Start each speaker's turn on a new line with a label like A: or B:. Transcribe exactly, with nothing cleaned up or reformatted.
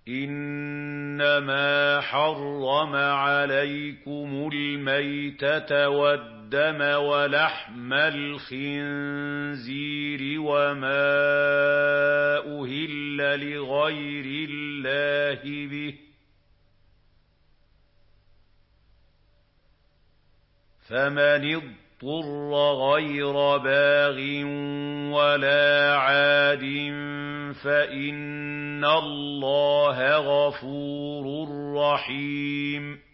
A: إِنَّمَا حَرَّمَ عَلَيْكُمُ الْمَيْتَةَ وَالدَّمَ وَلَحْمَ الْخِنزِيرِ وَمَا أُهِلَّ لِغَيْرِ اللَّهِ بِهِ ۖ فَمَنِ اضْطُرَّ غَيْرَ بَاغٍ وَلَا عَادٍ فَإِنَّ اللَّهَ غَفُورٌ رَّحِيمٌ